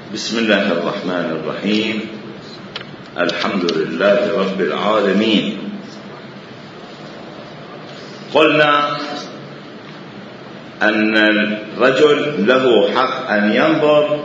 بسم الله الرحمن الرحيم. الحمد لله رب العالمين. قلنا أن الرجل له حق أن ينظر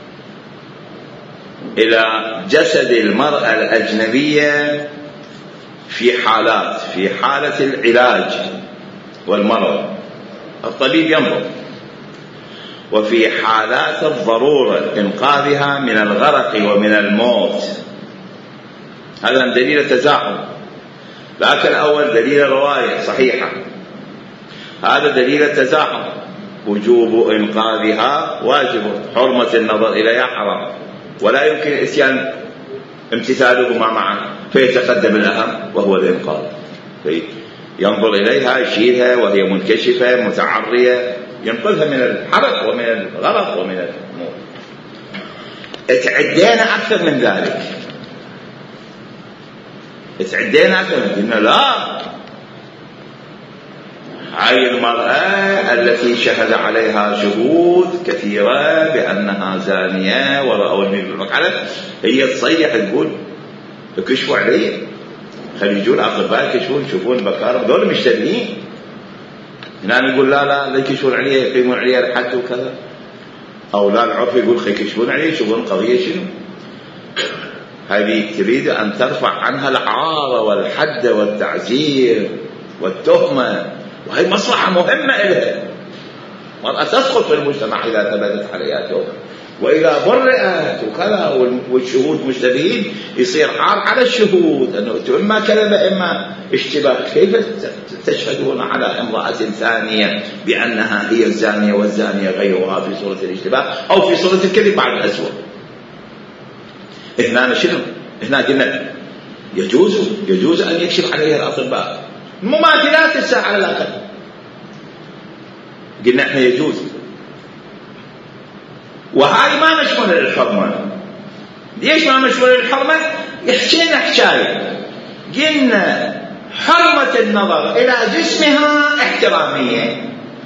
إلى جسد المرأة الأجنبية في حالة العلاج والمرض الطبيب ينظر، وفي حالات الضرورة إنقاذها من الغرق ومن الموت. هذا دليل التزاحم. لكن الأول دليل الرواية صحيحة، هذا دليل التزاحم. وجوب إنقاذها واجب، حرمة النظر إليها حرام، ولا يمكن إتيان امتثالهما معا، فيتقدم الأهم وهو الإنقاذ. ينظر إليها، يشيلها وهي منكشفة متعرية، ينقذها من الحرق ومن الغرق ومن الموت. اتعدينا أكثر من ذلك، قلنا لا، هاي المرأة التي شهد عليها شهود كثيرة بأنها زانية ورأوا المفعلة، هي تصيح تقول اكشفوا علي، خلي يجون أطباء يكشفون، يشوفون بكارة، دول مشتبهين. هنا يقول لا يكشفون عليه، يقيمون عليه الحد وكذا، أو لا العرف يقول خلي يكشفون عليه، يشوفون القضية شنو. هذه تريد أن ترفع عنها العار والحد والتعزير والتهمة، وهي مصلحة مهمة إلها. مرأة تسقط في المجتمع إذا ثبتت عليها تهمة، وإذا برئت وكذا والشهود مشتبهين، يصير عار على الشهود أنه أنتم إما كذبة إما اشتباه. كيف تشهدون على امرأة ثانية بأنها هي الزانية والزانية غيرها في صورة الاشتباه أو في صورة الكذب بعد الأسوأ؟ هنا شنو؟ هنا قلنا يجوز أن يكشف عليها الأطباء مماثلات الساعة على الأقل. قلنا احنا يجوز، وهاي ما مشمولة للحرمة. ليش ما مشمولة للحرمة؟ يحكينا حكاية، قلنا حرمة النظر إلى جسمها احترامية،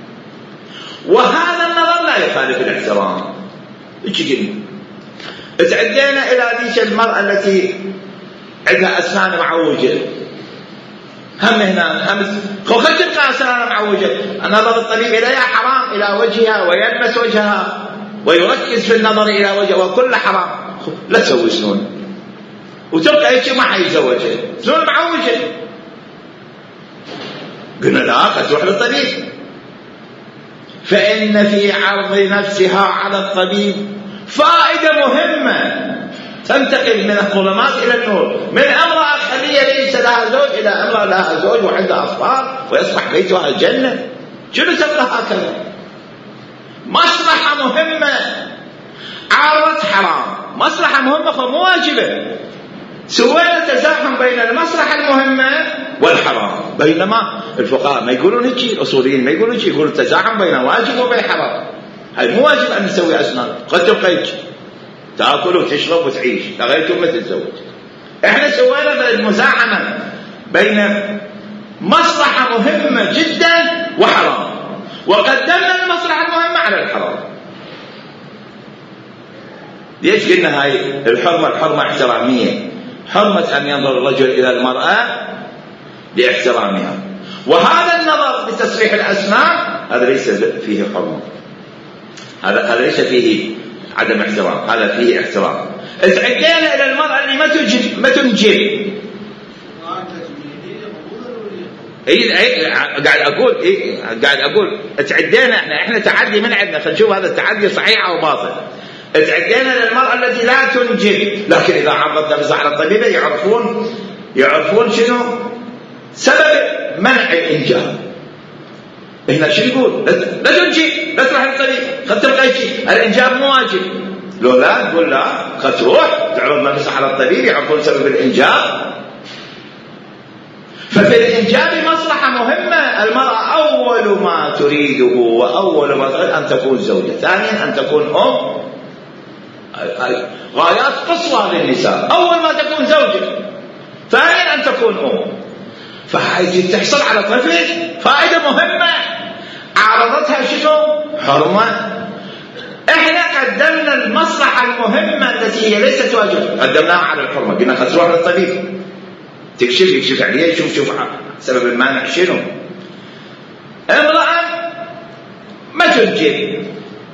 وهذا النظر لا يخالف الاحترام. ايش قلنا؟ تعدينا إلى ذيك المرأة التي عندها أسنان معوجة، هم هنا خلت تبقى أسنان معوجة، نظر الطبيب إليها حرام، إلى وجهها، ويلمس وجهها ويركز في النظر إلى وجهها، وكل حرام. لا تسوي سنون وتبقى هيك، ما حيتزوجها سنون معوجة. قلنا لا، تروح للطبيب. فإن في عرض نفسها على الطبيب فائدة مهمة تنتقل من الظلمات إلى النور، من امرأة خلية ليس لها زوج إلى امرأة لها زوج وعندها أطفال ويصبح بيتها الجنة. شنو تبقى هكذا؟ مصلحة مهمة عارضت حرام، مصلحة مهمة فمو واجبة. سوينا تزاحم بين المصلحة المهمة والحرام، بينما الفقهاء ما يقولون هيك، الأصوليين ما يقولون هيك، يقولون التزاحم بين واجب وبين حرام. هاي مو واجب أن نسوي أسنان، قد تبقى هيك تأكل وتشرب وتعيش لغاية ما تتزوج. احنا سوينا المزاحمة بين مصلحة مهمة جدا وحرام، وقدمنا المصلحة المهمة على الحرام. ليش قلنا هاي الحرمة احترامية؟ حرمة أن ينظر الرجل إلى المرأة لاحترامها، وهذا النظر بتصريح الأسنان هذا ليس فيه حرمة، هذا ليس فيه عدم احترام، هذا فيه احترام. اتعدينا إلى المرأة اللي ما تنجب. قاعد أقول اتعدينا احنا تعدي من عندنا، خلينا نشوف هذا التعدي صحيح أو باطل. اتعدينا للمرأة التي لا تنجب، لكن إذا عرضت نفسها على الطبيبة يعرفون شنو سبب منع الإنجاب. هنا شو يقول؟ لا تنجب، لا تروح للطبيب، قد تبقى الإنجاب مو واجب. لو لا تقول لا، قد تروح تعرض نفسها على الطبيب يعرفون سبب الإنجاب. ففي الإنجاب مصلحة مهمة. المرأة أول ما تريده وأول ما تريد أن تكون زوجة، ثانيا أن تكون أم. غايات قصوى للنساء، أول ما تكون زوجة، ثانيا أن تكون أم. فهذه تحصل على طفل فائدة مهمة، عارضتها شنو؟ حرمة. احنا قدمنا المصلحة المهمة هي ليست واجب، قدمناها على الحرمة. قلنا خذ تروح للطبيب يكشف عليه، يشوف سبب المانع شنو. امرأة ما تنجب،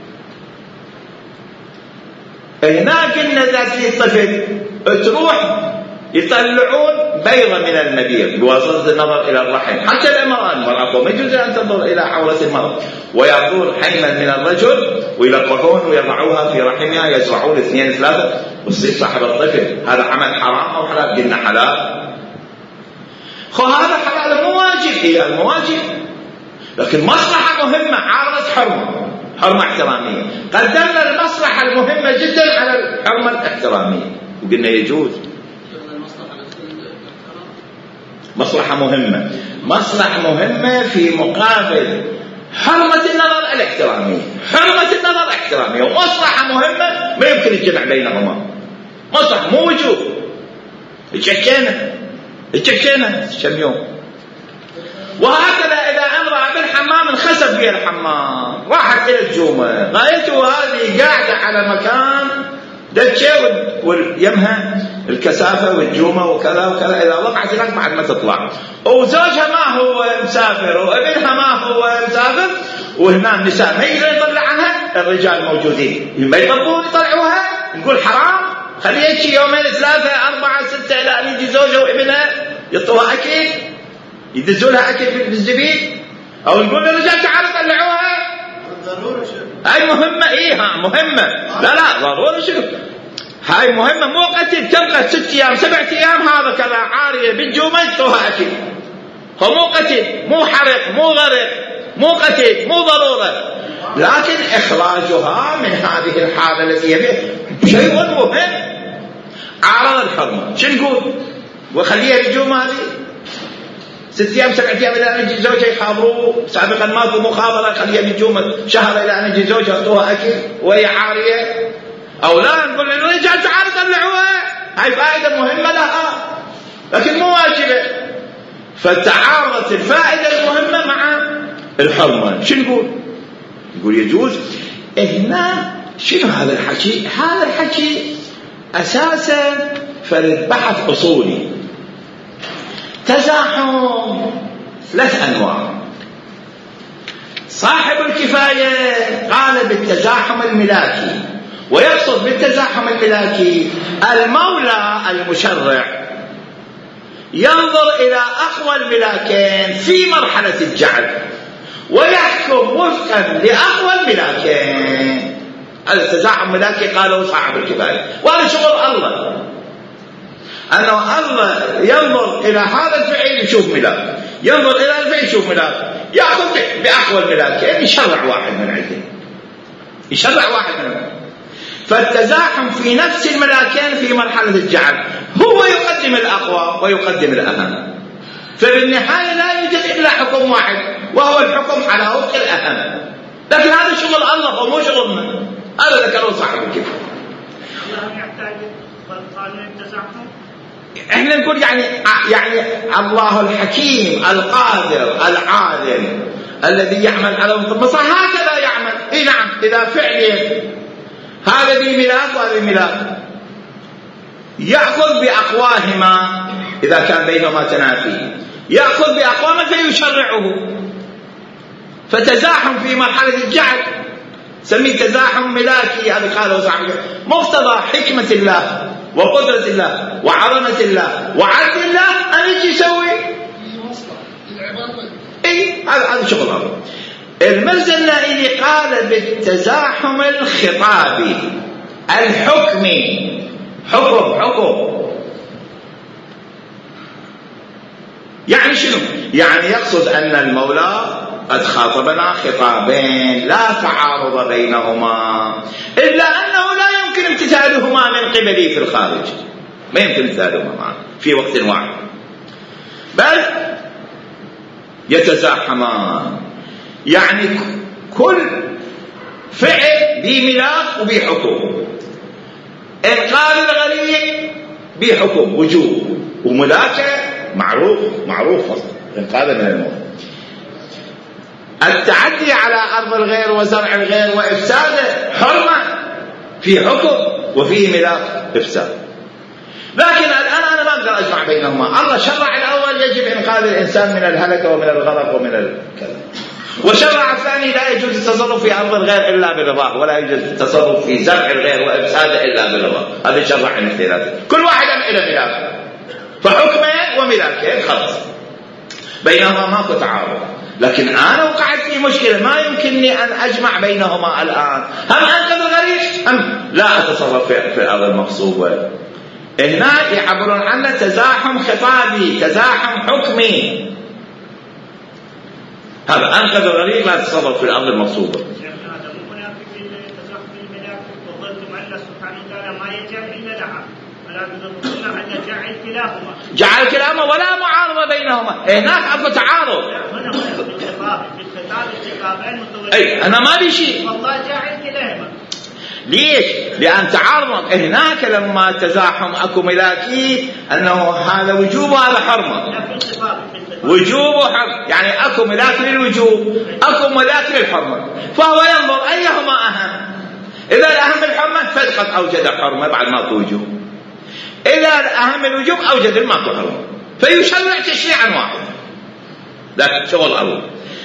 هناك قلنا ذات الطفل تروح يطلعون بيضة من المبيض بواسطة النظر إلى الرحم. حتى المرأة ما يجوز أن تنظر إلى حولة المرأة، ويأخذون حيما من الرجل ويلقحون ويضعوها في رحمها، يزرعون 2 3 وتصير صاحب الطفل. هذا عمل حرام أو حلال؟ قلنا حلال. هذا حلال مو واجب، هي المواجب، لكن مصلحة مهمة عارضت حرمة احترامية. قدمنا المصلحة المهمة جدا على الحرمة الاحترامية وقلنا يجوز. مصلحة مهمة في مقابل حرمة النظر الاحترامية. حرمة النظر احترامية ومصلحة مهمة ما يمكن الجمع بينهما. مصلحة مو وجوب. اتشكينا كم يوم. وهكذا إذا امرأة بالحمام انخسف فيها الحمام، راحت إلى الجومة، غايته هذه قاعدة على مكان دتشة ويمها الكثافة والجومة وكذا وكذا، إذا وقعت هناك بعد ما تطلع، وزوجها ما هو مسافر وابنها ما هو مسافر، وهنا النساء ما يقدر يطلع عنها، الرجال موجودين ما يطلعون يطلعوها، نقول حرام. خليه يجي 2 3 4 6 إلى أن يجي زوجها وابنها يطوها أكل، يدزوا لها أكل بالزبيب، أو نقول للرجال تعالوا طلعوها. هاي مهمة. مهمة. لا ضروري شنو، هاي مهمة مو قتل تبقى 6 أيام 7 أيام هذا كذا عارية بالجومة يطوها أكل. هو مو قتل، مو حرق، مو غرق، مو قتل، مو ضرورة، لكن إخراجها من هذه الحالة التي هي فيها شيء مهم. عارض الحرمة شو نقول؟ وخليها بالجومة هذه 6 أيام 7 أيام إلى أن يجي زوجها يخابروه، سابقا ماكو مخابرة، خليها بالجومة شهر إلى أن يجي زوجها يعطوها أكل وهي عارية. أو لا نقول للرجال تعالوا طلعوها، هاي فائدة مهمة لها لكن مو واجبة. فتعارضت الفائدة المهمة مع الحرمة. شو نقول يجوز. هنا شنو هذا الحكي؟ هذا الحكي أساسا فرد بحث أصولي. تزاحم 3 أنواع. صاحب الكفاية قال بالتزاحم الملاكي، ويقصد بالتزاحم الملاكي المولى المشرع ينظر إلى أقوى الملاكين في مرحلة الجعل ويحكم وفقا لأقوى الملاكين. هذا التزاحم الملاكي قاله صاحب الكفاية، وهذا شغل الله، أنه الله ينظر إلى هذا الفعل يشوف ملاك، ينظر إلى الفعل يشوف ملاك، يأخذ بأقوى الملاكين يشرع واحد من عنده، يشرع واحد منهم. فالتزاحم في نفس الملاكين في مرحلة الجعل هو يقدم الأقوى ويقدم الأهم، فبالنهاية لا يوجد إلا حكم واحد وهو الحكم على وفق الأهم. لكن هذا شغل الله ومو شغلنا، هذا ذكره صاحب الكفاية. احنا نقول يعني الله الحكيم القادر العادل الذي يعمل على المصلحة هكذا يعمل. اي نعم، اذا فعل هذا بملاك وهذا بملاك يأخذ بأقواهما إذا كان بينهما تنافي، يأخذ بأقواهما فيشرعه. فتزاحم في مرحلة الجعل سميه تزاحم ملاكي، هذا قاله صاحب مقتضى حكمة الله وقدرة الله وعظمة الله وعدل الله أن يجي يسوي هذا شغل الله. المرزا النائلي قال بالتزاحم الخطابي الحكمي، حكم يعني شنو؟ يعني يقصد أن المولى قد خاطبنا خطابين لا تعارض بينهما، إلا أنه لا يمكن امتثالهما من قبلي في الخارج، ما يمكن امتثالهما معا في وقت واحد، بل يتزاحمان. يعني كل فعل بملاك وبحكم. إنقاذ الغريق بحكم وجوب، وملاكه معروف إنقاذ من الموت. التعدي على أرض الغير وزرع الغير وإفساده حرمة، في حكم وفيه ملاك إفساد. لكن الآن أنا ما أقدر أجمع بينهما. الله شرع الأول يجب إنقاذ الإنسان من الهلكة ومن الغرق ومن الكذا، وشرع الثاني لا يجوز التصرف في أرض الغير إلا برضاه، ولا يجوز التصرف في زرع الغير وإفساده إلا برضاه. هذا شرع الاختلاف، كل واحد إلى ملاك، فحكمين وملاكين خلص، بينهما ماكو تعارض. لكن أنا وقعت في مشكلة ما يمكنني أن أجمع بينهما الآن، هم أنقذ الغريق هم لا أتصرف في الأرض المغصوبة. هنا يعبرون عنه تزاحم خطابي، تزاحم حكمي. هذا أنقذ الغريق لا تتصرف في الأرض المغصوبة. جعل كلاهما ولا معارضة بينهما. هناك أكو تعارض. أي أنا ما بي شيء. الله جعل كلاهما. ليش؟ لأن تعارض هناك لما تزاحم أكو ملاكي أنه هذا وجوب وهذا حرمة. وجوب وحرم، يعني أكو ملاك للوجوب أكو ملاك للحرمة، فهو ينظر أيهما أهم. إذا الأهم الحرمة فقد أوجد حرمة بعد ما وجوب، إذا الأهم الوجوب أوجد الماكو حرمة، فيشرع تشريعا واحد. لكن شغل أول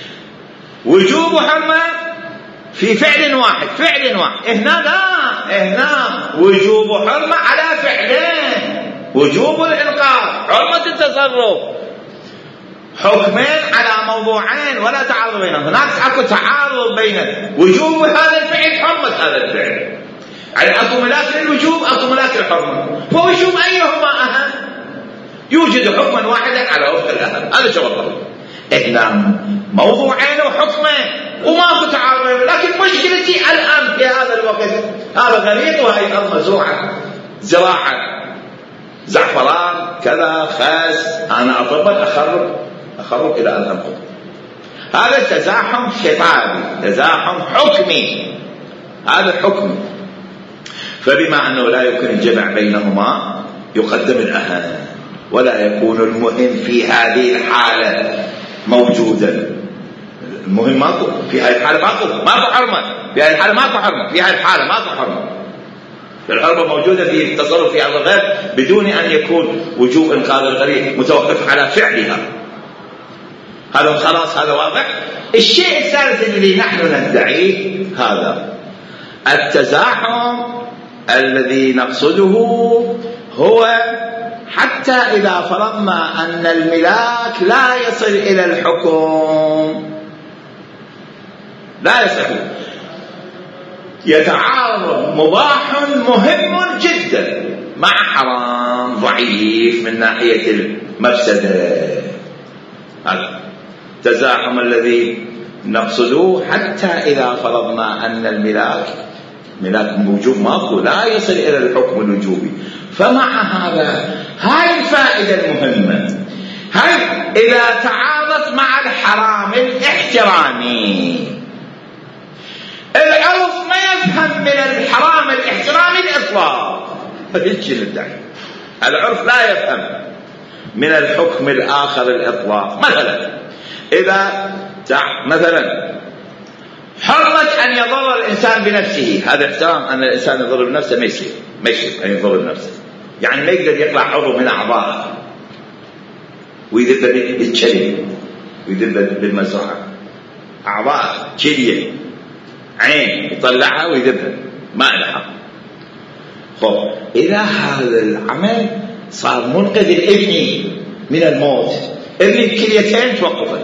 وجوب وحرمة في فعل واحد، فعل واحد. هنا لا، هنا وجوب وحرمة على فعلين، وجوب الإنقاذ، حرمة التصرف، حكمين على موضوعين ولا تعارض بينهم. هناك اكو تعارض بين وجوب هذا الفعل حرمة هذا الفعل، يعني اكو ملاك للوجوب اكو ملاك للحرمة، فوجوب ايهما اهم؟ يوجد حكما واحدا على وفق الاهم. هذا شغل الله. احنا موضوعين وحكمين وماكو تعارض، لكن مشكلتي الان في هذا الوقت هذا غريق وهي الارض مزروعه زراعه زعفران كذا خاس، انا اطبق اخرب الى ان انقض. هذا تزاحم خطابي، تزاحم حكمي، هذا حكم. فبما انه لا يمكن الجمع بينهما يقدم الاهم، ولا يكون المهم في هذه الحاله موجودا. المهم ماكو في هذه الحاله، ماكو حرمه في هذه الحاله، ماكو حرمه في هذه الحاله، ماكو حرمه. الحرمه موجوده في التصرف في أرض الغير بدون ان يكون وجوب انقاذ الغريق متوقف على فعلها. هذا خلاص، هذا واضح. الشيء الثالث الذي نحن ندعيه هذا التزاحم الذي نقصده هو حتى إذا فرضنا أن الملاك لا يصل إلى الحكم، لا يصل، يتعارض مباح مهم جدا مع حرام ضعيف من ناحية المفسدة. هذا التزاحم الذي نقصده حتى إذا فرضنا أن الملاك ملاك موجود ماكو لا يصل إلى الحكم الوجوبي. فمع هذا هاي الفائدة المهمة، هاي إذا تعارضت مع الحرام الاحترامي، العرف ما يفهم من الحرام الاحترامي الإطلاق، فهيك ندعي العرف لا يفهم من الحكم الآخر الإطلاق. مثلا إذا مثلا حرمت أن يضر الإنسان بنفسه، هذا احترام أن الإنسان يضر بنفسه، ما يصير أن يضر بنفسه، يعني ما يقدر يطلع عضو من أعضائه ويذب بالكلي ويذب بالمزرعة، أعضاء كلية عين يطلعها ويذبها، ما له حق. خب إذا هذا العمل صار منقذ الابن من الموت، ابن الكليتين توقفت،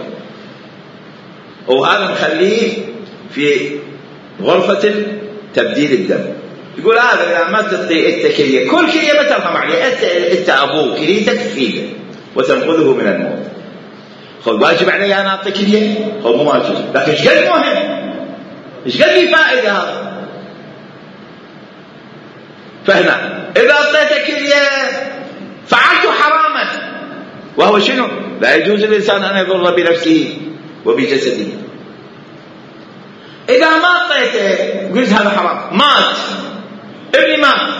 وهذا مخليه في غرفة تبديل الدم. يقول هذا إذا ما تعطي أنت كلية، كل كلية ما ترحم عليه، أنت أبوه كليتك تفيده وتنقذه من الموت. خب واجب علي أنا أعطي كلية؟ هو مو واجب، لكن إيش قد مهم، إيش قد لي فائدة هذا. فهنا إذا أعطيت كلية فعلت حراما، وهو شنو؟ لا يجوز للإنسان أن يضر بنفسه وبجسده. إذا ما أعطيته قلت هذا حرام، مات ابني مات،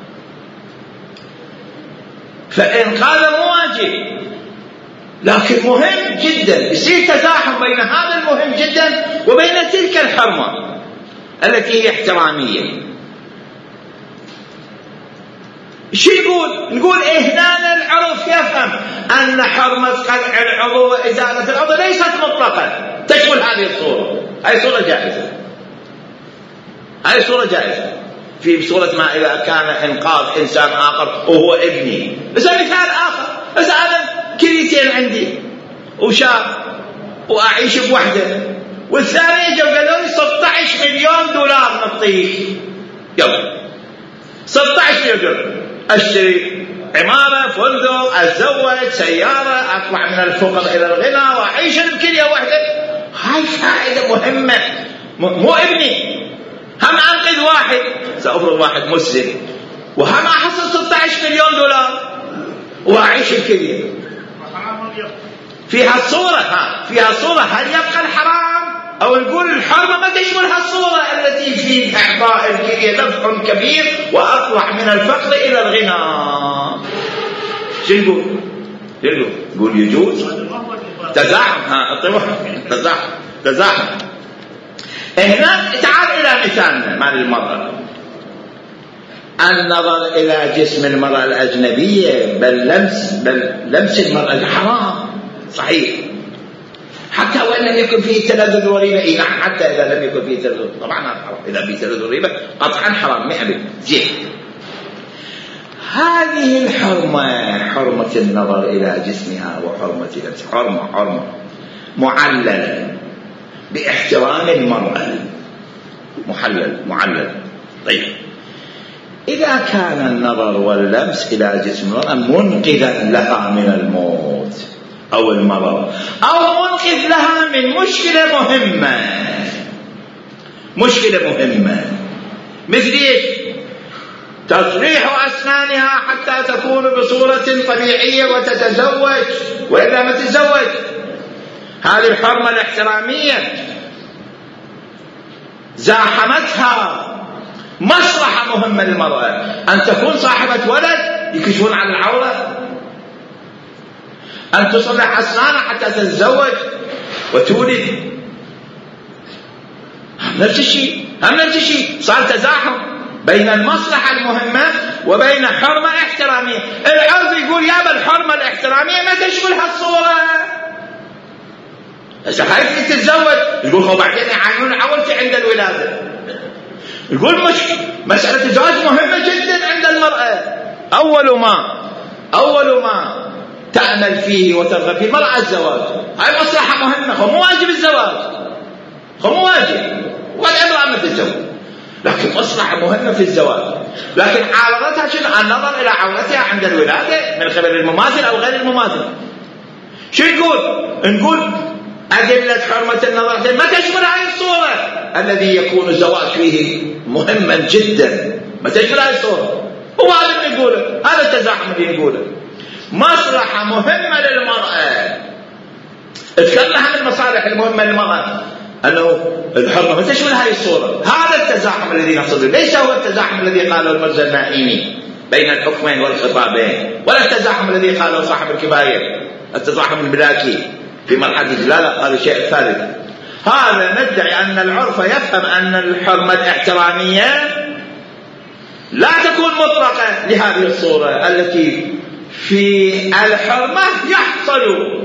فإنقاذه مو واجب، لكن مهم جدا. يصير تزاحم بين هذا المهم جدا وبين تلك الحرمة التي هي احترامية. شو نقول هنا العرف يفهم أن حرمة قلع العضو وإزالة العضو ليست مطلقة تشمل هذه الصورة. هذه صورة جائزة، هذه صورة جائزة. في صورة ما إذا كان إنقاذ إنسان آخر وهو ابني. بس مثال آخر، بس أنا كريتين عندي وشاب وأعيش بوحدة، والثاني جو قالوا لي 16 مليون دولار نعطيك، يلا 16 مليون دولار أشتري عمارة، فندق، أتزوج، سيارة، أطلع من الفقر إلى الغنى وأعيش بكلية واحدة. هاي فائدة مهمة، مو ابني، هم أنقذ واحد، سأفرض واحد مسلم، وهم أحصل 16 مليون دولار وأعيش بكلية. فيها الصورة، فيها صورة. هل يبقى الحرام أو نقول الحرمة ما تشمل هالصورة التي في إعطاء الكلية دفع كبير وأطلع من الفقر إلى الغنى؟ شو نقول يجوز تزاحم. تزاحم. هنا تعال إلى مثالنا مع المرأة. النظر إلى جسم المرأة الأجنبية بل لمس المرأة حرام صحيح، حتى وإن لم يكن فيه تلذذ وريبة. نعم، حتى إذا لم يكن فيه تلذذ طبعا حرام. إذا فيه تلذذ وريبة قطعا حرام 100%. زين، هذه الحرمة، حرمة النظر إلى جسمها وحرمة لمس، حرمة معللة باحترام المرأة، معلل. طيب، إذا كان النظر واللمس إلى جسم المرأة منقذا لها من الموت أو المرض، أو منقذ لها من مشكلة مهمة، مثل تصريح أسنانها حتى تكون بصورة طبيعية وتتزوج وإلا ما تتزوج. هذه الحرمة الاحترامية زاحمتها مصلحة مهمة للمرأة، أن تكون صاحبة ولد يكشفون عن العورة، أن تصلح أسنانها حتى تتزوج وتولد. نفس الشيء صار تزاحم بين المصلحة المهمة وبين حرمة احترامية. العرف يقول يا الحرمة الاحترامية ما تشمل هالصورة. إذا خايف تتزوج يقول هو بعدين يعانون عولتي عند الولادة. يقول مش مسألة الزواج مهمة جدا عند المرأة. أول ما تأمل فيه وترغب فيه المرأة الزواج، هاي مصلحة مهمة، هو مو واجب الزواج، هو مو واجب، والامرأة ما تتزوج، لكن مصلحة مهمة في الزواج. لكن عارضتها شنو؟ النظر إلى عورتها عند الولادة من قبل المماثل أو غير المماثل. شو نقول أدلة حرمة النظر ما تشمل هذه الصورة الذي يكون الزواج فيه مهما جدا، ما تشمل هذه الصورة. هو هذا اللي نقوله، هذا التزاحم اللي نقوله. مصلحة مهمة للمرأة، تكلم عن المصالح المهمة للمرأة، أنه الحرمة ما تشمل هذه الصورة. هذا التزاحم الذي نقصده، ليس هو التزاحم الذي قاله المرزا النائمي بين الحكمين والخطابين، ولا التزاحم الذي قاله صاحب الكفاية، التزاحم الملاكي في مرحلة الجلالة قال الشيء الثالث. هذا ندعي أن العرف يفهم أن الحرمة الاحترامية لا تكون مطلقة لهذه الصورة التي في الحرمة يحصل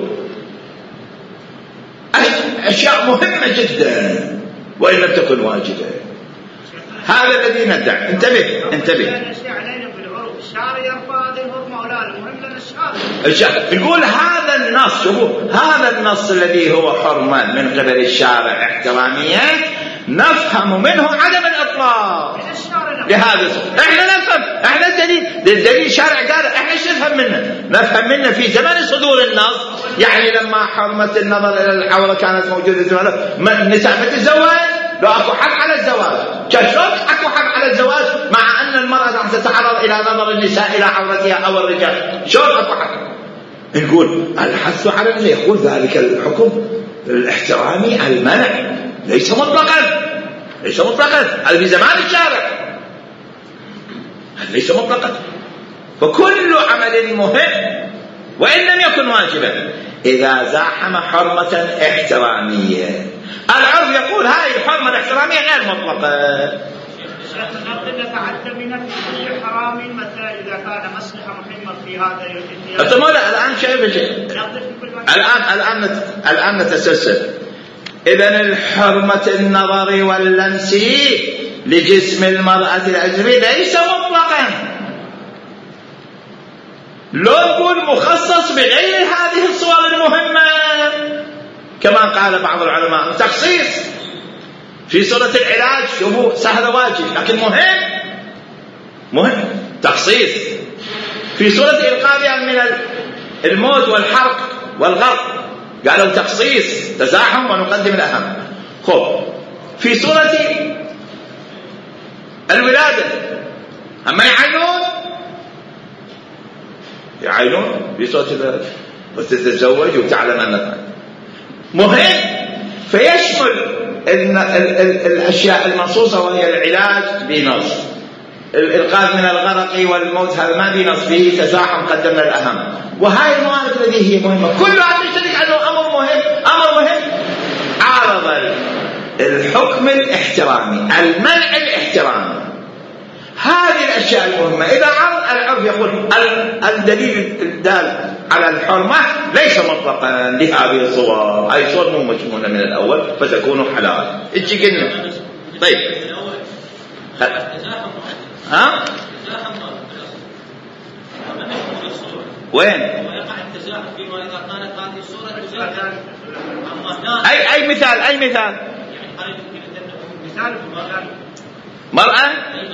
أشياء مهمة جدا وإن لم تكن واجبة. هذا الذي ندعي. انتبه. الشارع يرفع هذه الحرمة ولا المهم لنا الشارع. يقول هذا النص، هذا النص الذي هو حرمة من قبل الشارع احترامية نفهم منه عدم الإطلاق لهذا. احنا نفهم، احنا الدليل الشارع قال احنا ايش نفهم منه في زمن صدور النص. يعني لما حرمة النظر الى العورة كانت موجودة النساء ما تتزوج، لو اكو حق على الزواج، شلون اكو حق على الزواج مع ان المرأة راح تتعرض الى نظر النساء الى عورتها او الرجال؟ شلون اكو حق؟ نقول الحث على ان يقول ذلك الحكم الاحترامي المنع ليس مطلقا، هذا في زمان الشارع ليس مطلقا. فكل عمل مهم وإن لم يكن واجبا إذا زاحم حرمة احترامية، العرف يقول هاي الحرمة الاحترامية غير مطلقة. نقل نتعدى من في كل حرام مثلا إذا كان مصلحة مهمة في هذا الاتيان. أنت لا الآن شايف شيء. الآن نتسلسل. إذن الحرمة النظر واللمس لجسم المرأة الأجنبي ليس مطلقا، لو نقول مخصص بغير هذه الصور المهمة كما قال بعض العلماء تخصيص. في صورة العلاج شوفوا سهل واجب لكن مهم تخصيص. في صورة إنقاذها من الموت والحرق والغرق قالوا تخصيص تزاحم ونقدم الأهم. خب في صورة الولادة أما يعينون في صورة الولادة وتتزوج وتعلم أنها مهم، فيشمل الأشياء المنصوصة وهي العلاج بنص، الإنقاذ من الغرق والموت هذا ما بنص به تزاحم قدمنا الأهم. وهاي الموارد التي هي مهمة كل واحد يشترك عنه أمر مهم عارض الحكم الاحترامي المنع الاحترامي. هذه الأشياء المهمة إذا عرض العرف يقول الدليل الدال على الحرمة ليس مطلقا لهذه الصور، هذه صور مو مجمونة من الأول فتكون حلال. إيش قلنا؟ طيب ها وين؟ أي مثال مرأة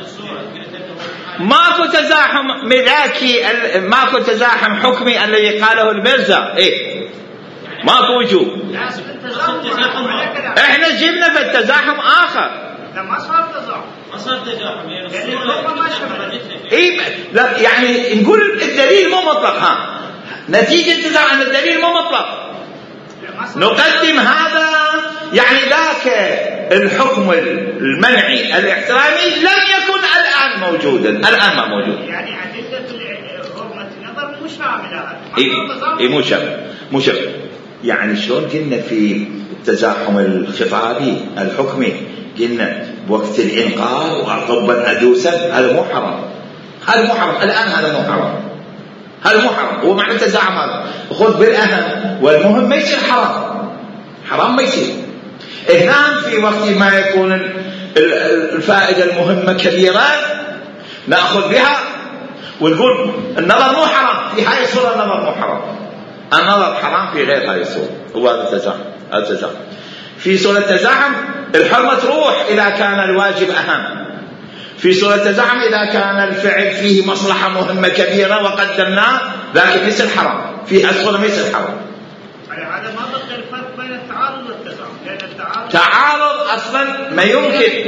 ماكو تزاحم ملاكي، ماكو تزاحم حكمي الذي قاله المرزا. ماكو وجوب. احنا جبنا في التزاحم آخر. ما صار تزاحم لا يعني نقول الدليل مو مطلق. نتيجة تزاحم الدليل مو مطلق نقدم هذا يعني ذاك الحكم المنعي الاحترامي لم يكن الآن موجودا، الآن ما موجود. يعني أدلة حرمة النظر مو شاملة. مو شامل. يعني شلون قلنا في التزاحم الخطابي الحكمي قلنا بوقت الإنقاذ وعقبا أدوسا هذا مو حرام. الآن هذا مو حرام. هو معنى التزاحم هذا خذ بالأهم والمهم ما يصير حرام ما يصير. هنا في وقت ما يكون الفائدة المهمة كبيرة نأخذ بها ونقول النظر مو حرام في هاي الصورة. النظر مو حرام، النظر حرام في غير هاي الصورة. هو هذا التزاحم. في صورة التزاحم الحرمة تروح إذا كان الواجب أهم. في صورة التزاحم إذا كان الفعل فيه مصلحة مهمة كبيرة وقدمناه لكن يصير حرام. في الصورة ما يصير حرام. هذا ما بقى الفرق بين التعارض والتزاحم، لأن تعارض أصلا ما يمكن.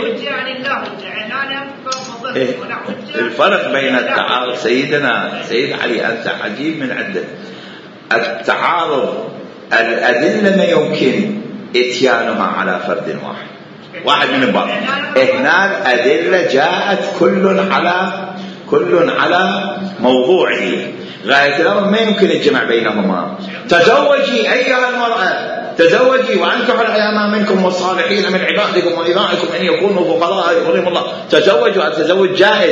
الفرق بين التعارض سيد علي أنت عجيب من عدة. التعارض الأدلة ما يمكن إتيانها على فرد واحد من البعض. هنا الأدلة جاءت كل على موضوعه. غاية الأمر ما يمكن الجمع بينهما. تزوجي أيها المرأة تزوجي وأنكحوا الأيام منكم والصالحين من عبادكم وإمائكم أن يكونوا فقراء يغنيهم الله. تزوجوا. التزوج جائز.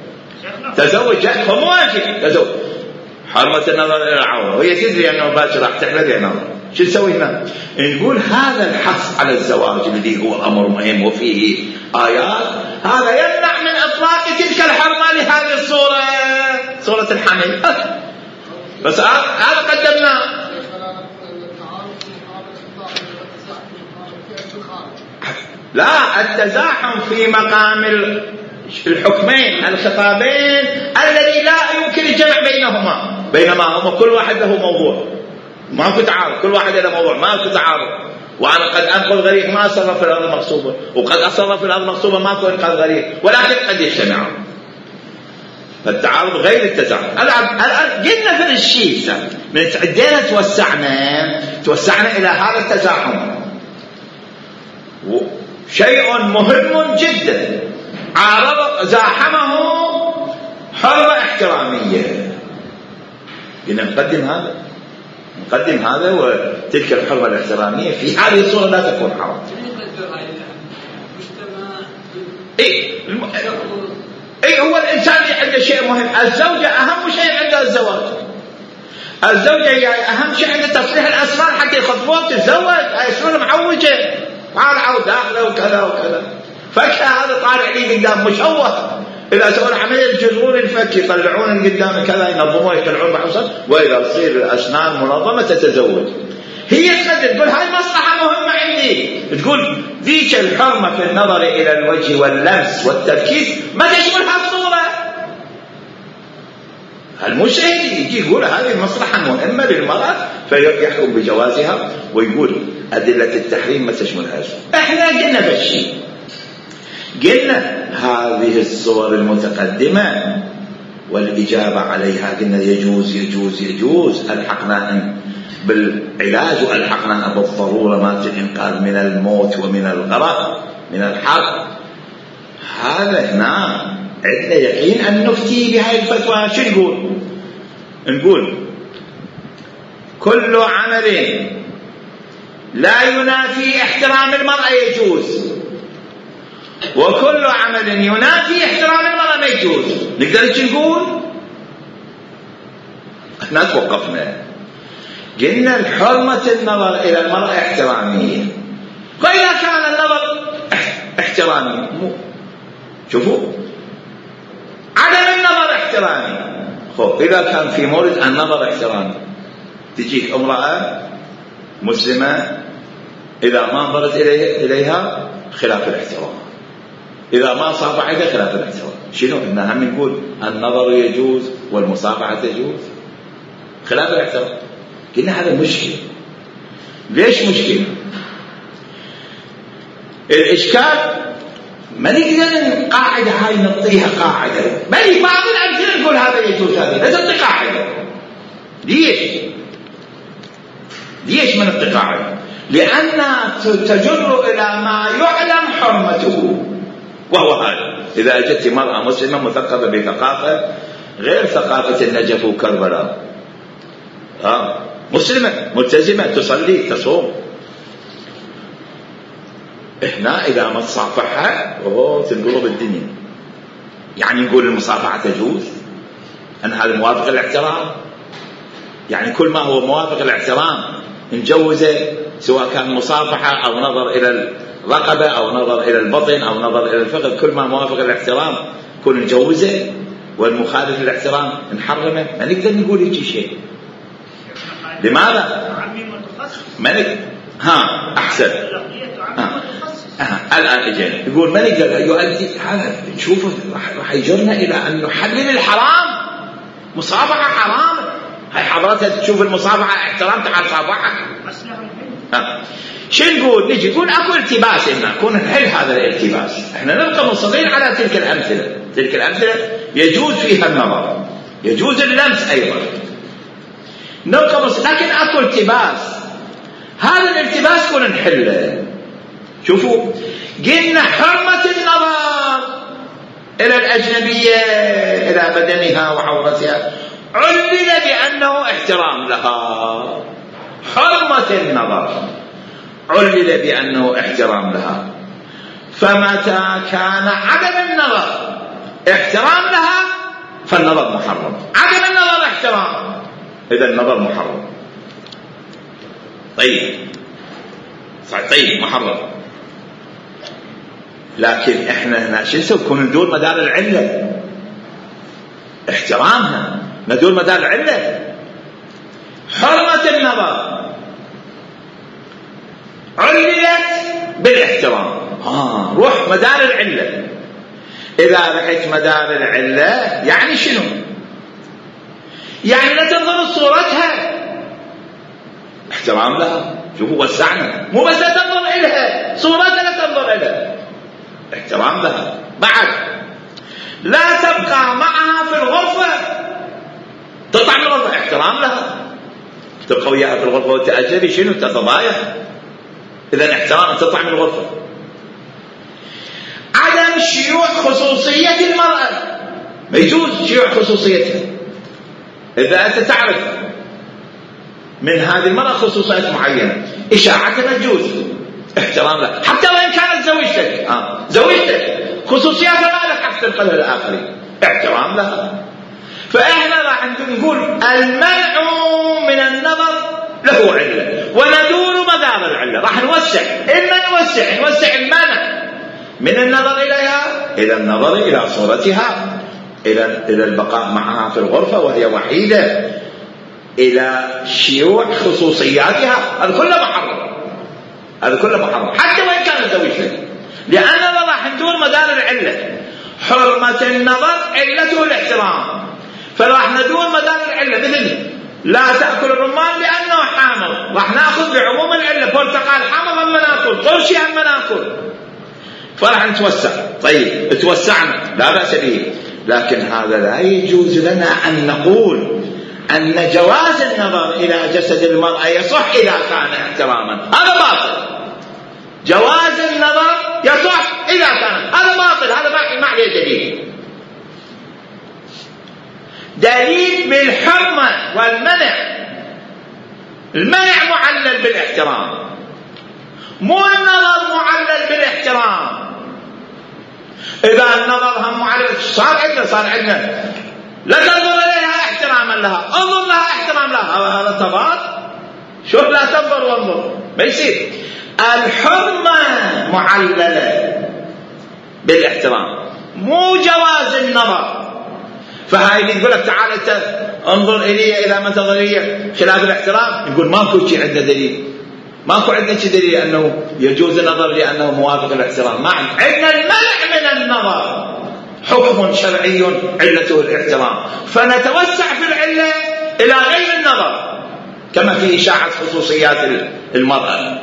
فمو واجب تزوج. حرمة النظر إلى العورة وهي تدري أنه باكر راح تحمل يعني نظر. شو نسوي هنا؟ نقول هذا الحث على الزواج الذي هو أمر مهم وفيه آيات هذا يمنع من إطلاق تلك الحرمة لهذه الصورة، صورة الحمل. بس هذا قدمناه. لا التزاحم في مقام الحكمين الخطابين الذي لا يمكن الجمع بينما هم كل واحد له موضوع. ماكو تعارض، كل واحد له موضوع ماكو تعارض. وأنا قد أنقذ غريق ما أصر في الأرض مغصوبة وقد أصر في الأرض مغصوبة ماكو إنقاذ غريق ولكن قد يجتمعون. فالتعارض غير التزاحم. الآن قلنا في الشيء من تعدينا توسعنا إلى هذا التزاحم. شيء مهم جدا زاحمه حرمة احترامية. قلنا نقدم هذا وتلك الحرمة الاحترامية في هذه الصورة لا تكون حرام. هو الإنسان عنده شيء مهم. الزوجة أهم شيء عندها الزواج. الزوجة هي أهم شيء عندها تصليح الأسنان حتى يخطبوها تتزوج. أسنان معوجة طالعة وداخلة وكذا وكذا. فكها هذا طالع لي قدام مشوه. إذا سووا عملية يجرون الفك يطلعون قدام كذا ينظموه يطلعون بحصل. وإذا تصير الأسنان منظمة تتزوج. هي تقول هاي مصلحة مهمة عندي. تقول ذيك الحرمة في النظر إلى الوجه واللمس والتركيز ما تشملها الصورة. المشاهد يجي يقول هذه مصلحة مهمة للمرأة فيحكم بجوازها ويقول أدلة التحريم ما تشملها. احنا قلنا بالشيء قلنا هذه الصور المتقدمة والإجابة عليها قلنا يجوز يجوز يجوز. ألحقنا بالعلاج وألحقنا بالضرورة ما الإنقاذ من الموت ومن الغرق من الحرب. هذا هنا عندنا يقين أن نفتي بهذه الفتوى. شو نقول كل عمل لا ينافي احترام المرأة يجوز وكل عمل ينافي احترام المرأة ما يجوز. نقدر نقول احنا توقفنا قلنا الحرمة النظر إلى المرأة احترامية. وإذا كان النظر احترامي شوفوا عدم النظر احترامي. إذا كان في مورد النظر احترامي تجيك امرأة مسلمة إذا ما نظرت إليها خلاف الاحترام. إذا ما صافحتها خلاف الاحترام. شنو إنها هم نقول النظر يجوز والمصافحة تجوز خلاف الاحترام. قلنا هذا مشكلة. ليش مشكلة؟ الإشكال ما نقدر قاعدة هاي نعطيها قاعدة. بل بعض الأمثلة نقول هذا يجوز هذا لا تعطي قاعدة. ليش ما نعطي قاعدة؟ لأنها تجر إلى ما يعلم حرمته وهو هذا. إذا أجت مرأة مسلمة مثقفة بثقافة غير ثقافة النجف وكربلاء مسلمة ملتزمة تصلي تصوم هنا إذا ما تصافحها تنقلب الدنيا. يعني نقول المصافحة تجوز أن هذا موافق الاحترام. يعني كل ما هو موافق الاحترام نجوزه سواء كان مصافحة أو نظر إلى الرقبة أو نظر إلى البطن أو نظر إلى الفخذ. كل ما موافق الاحترام كل نجوزه والمخالف للاحترام نحرمه. ما نقدر نقول يجي شيء. لماذا؟ ملك أحسن الآن إجينا يقول ما نقدر يؤدي هذا نشوفه راح يجرنا إلى أن نحلل الحرام. مصافحة حرام. هاي حضرتها تشوف المصافحة احترام تعال صافحك. شو نقول؟ نجي نقول أكو التباس هنا نكون نحل هذا الالتباس. احنا نبقى مصرين على تلك الأمثلة. تلك الأمثلة يجوز فيها النظر يجوز اللمس أيضا نبقى لكن أكو التباس. هذا الالتباس كنا نحله. شوفوا قلنا حرمة النظر إلى الأجنبية إلى بدنها وعورتها علل بأنه احترام لها. حرمة النظر علل بأنه احترام لها. فمتى كان عدم النظر احترام لها فالنظر محرم. عدم النظر احترام إذا النظر محرم. طيب محرم. لكن احنا هنا شو نسوي؟ كون ندور مدار العلة احترامها ندور مدار العلة. حرمة النظر عللت بالاحترام. روح مدار العلة. إذا رحت مدار العلة يعني شنو؟ يعني لا تنظر صورتها احترام لها. شوفوا وسعنا مو بس لا تنظر إلها صورتها لا تنظر إلها احترام لها. بعد لا تبقى معها في الغرفة تطلع من الغرفة احترام لها. تبقى وياها في الغرفة وتأجري شنو تتضايق. إذا احترام تطلع من الغرفة. عدم شيوع خصوصية المرأة ما يجوز شيوع خصوصيتها. إذا أنت تعرف من هذه المرأة خصوصيات معينة إشاعتها ما تجوز احترام لها حتى وإن كانت زوجتك خصوصياتها ما لك حق تنقلها للآخرين، احترام لها. فإحنا راح نقول المنع من النظر له علة وندور مدار العلة، راح نوسع. إما نوسع المنع من النظر إليها إلى النظر إلى صورتها، إلى البقاء معها في الغرفة وهي وحيدة، إلى شيوع خصوصياتها. هذا كله محرم حتى وإن كان زوجته، لأننا راح ندور مدار العلة. حرمة النظر علته الاحترام، فراح ندور مدار العلة. مثل لا تأكل الرمان لأنه حامض، راح نأخذ بعموم العلة. برتقال حامض أما نأكل، طرشي أما نأكل، فراح نتوسع. طيب توسعنا لا بأس به، لكن هذا لا يجوز لنا أن نقول أن جواز النظر إلى جسد المرأة يصح إذا كان احتراما. هذا باطل. جواز النظر يصح إذا كان، هذا باطل، هذا ما عليه دليل بالحرمة والمنع. المنع معلل بالاحترام، مو النظر معلل بالاحترام. إذا النظر هم معلل صار عندنا لا تنظر إليها احتراما لها، انظر لها احترام لها. هذا تضاد. شوف لا تنظر وانظر، ما يصير. الحرمة معللة بالاحترام، مو جواز النظر. فهاي اللي يقول لك تعال انت انظر الي اذا ما تنظر الي خلاف الاحترام، يقول ماكو شيء عنده دليل، ماكو عندنا شيء دليل انه يجوز النظر لانه موافق الاحترام. ما عندنا المنع من النظر حكم شرعي علته الاحترام، فنتوسع في العلة الى غير النظر، كما في إشاعة خصوصيات المرأة،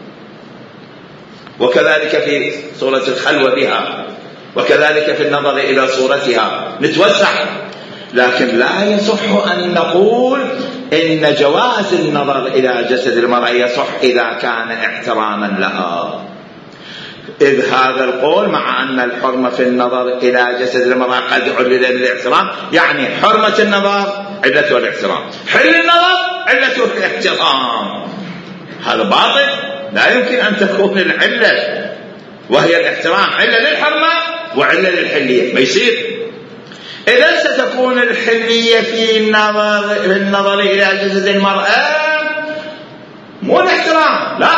وكذلك في صورة الخلوة بها، وكذلك في النظر إلى صورتها نتوسع. لكن لا يصح أن نقول إن جواز النظر إلى جسد المرأة يصح إذا كان احتراما لها، إذ هذا القول مع أن الحرمة في النظر إلى جسد المرأة قد علل بالاحترام، يعني حرمة النظر علته الاحترام، حل النظر علته الاحترام. هذا باطل. لا يمكن أن تكون العلة وهي الاحترام علة للحرمة وعلة للحلية، ما يصير. إذا ستكون الحلية في النظر إلى جسد المرأة مو الاحترام، لا،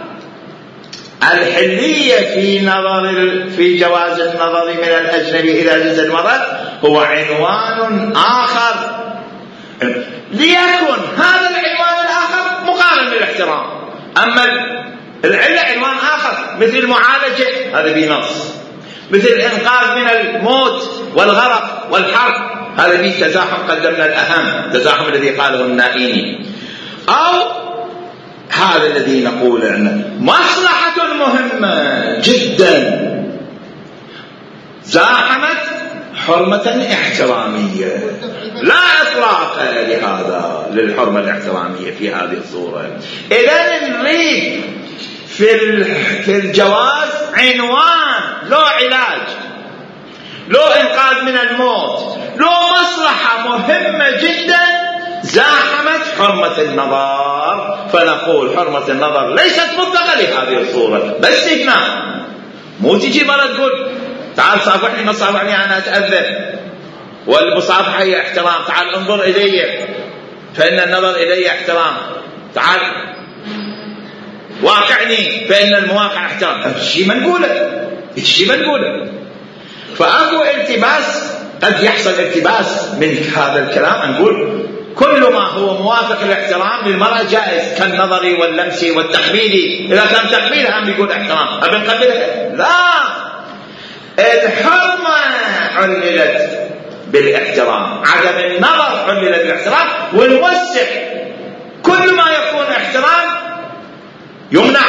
الحلية في جواز النظر من الأجنبي إلى جسد المرأة هو عنوان آخر، ليكن هذا العنوان الآخر مقارن للاحترام. أما العلة عنوان آخر، مثل المعالجة هذا بنص، مثل الإنقاذ من الموت والغرق والحرق هذا به تزاحم، قدمنا الأهم تزاحم الذي قاله النائيني، أو هذا الذي نقول أنه مصلحة مهمة جدا زاحمت حرمة احترامية، لا إطلاق لهذا للحرمة الاحترامية في هذه الصورة. إذا نريد في الجواز عنوان له علاج، له إنقاذ من الموت، له مصلحة مهمة جدا زاحمت حرمة النظر، فنقول حرمة النظر ليست مطلقة لهذه الصورة، بس استثناء. مو تجي مرة تقول تعال صافحني، ما صافحني أنا أتأذى، والمصافحة هي احترام، تعال انظر إلي فإن النظر إلي احترام، تعال واقعني فإن المواقع احترام. الشيء منقوله. فأكو التباس، قد يحصل التباس من هذا الكلام، نقول كل ما هو موافق الاحترام للمرأة جائز، كالنظر واللمس والتقبيل. إذا كان تقبيل هم يقول احترام، أبن قبلها لا، الحرمة عللت بالاحترام، عدم النظر علل بالاحترام، ونوسع كل ما يكون احترام يمنع.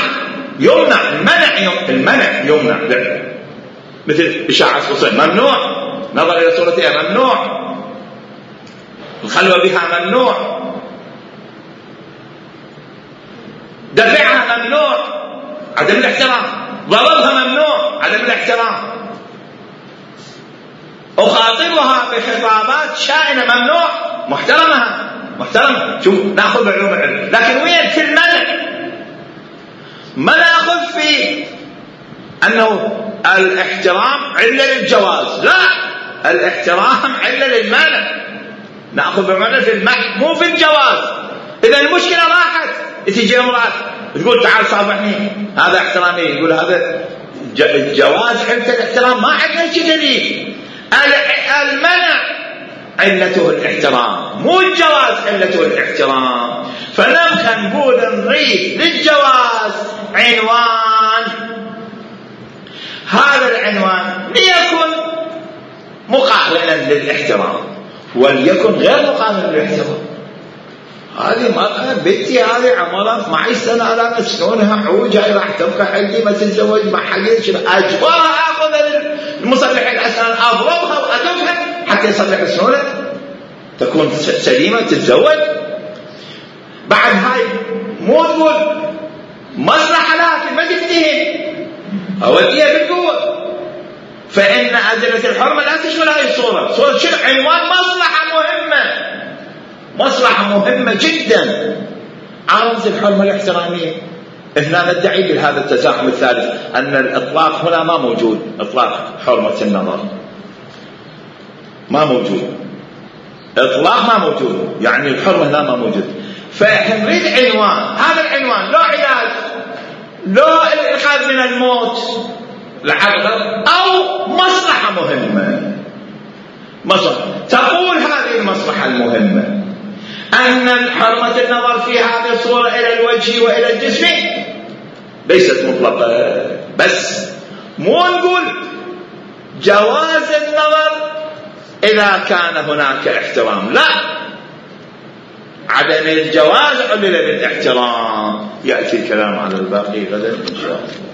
المنع يمنع، مثل إشاعة خصوصية ممنوع، نظر إلى صورتها ممنوع، الخلوة بها ممنوع، دفعها ممنوع، عدم الاحترام، ضربها ممنوع، عدم الاحترام، أخاطبها بخطابات شائنة ممنوع، محترمة. شوف نأخذ بعلوم العلم، لكن وين في المنع؟ ما نأخذ في أنه الاحترام علة للجواز، لا، الاحترام علة للمانع، نأخذ بمعنى في المنع مو في الجواز. إذا المشكلة راحت، تجي امرأة تقول تعال صافحني، هذا احترامي، يقول هذا الجواز علة الاحترام، ما عندنا شيء جديد. المنع علته الاحترام، مو الجواز علته الاحترام. فنبقى نقول نضيف للجواز عنوان، هذا العنوان ليكن مقارنا للاحترام وليكن غير مقارن للاحترام. هذه مرأة بنتي هذه عمرها 12 سنة الآن، سنونها عوجة، راح تبقى عندي ما تتزوج مع حد، أجبرها آخذ المصلح الأسنان أضربها وأدفها حتى يصلح سنونها تكون سليمة تتزوج. بعد هاي مو تقول مصلحة لكن ما تفتهم، أوديها بالقوة. فإن أدلة الحرمة لا تشمل هذه الصورة. صورة شنو؟ عنوان مصلحة مهمة، مصلحة مهمة جدا، عرض الحرمة الاحترامية. إحنا ندعي بهذا التزاحم الثالث أن الإطلاق هنا ما موجود، إطلاق حرمة النظر ما موجود، إطلاق ما موجود، يعني الحرمة هنا ما موجود. فنريد عنوان، هذا العنوان لا علاج، لا الإنقاذ من الموت لحظة، أو مصلحة مهمة. مصلحة تقول هذه المصلحة المهمة أن حرمة النظر في هذه الصورة إلى الوجه وإلى الجسم ليست مطلقة، بس مو نقول جواز النظر إذا كان هناك احترام، لا، عدم الجواز علل بالاحترام. يأتي الكلام على الباقي غدا إن شاء الله.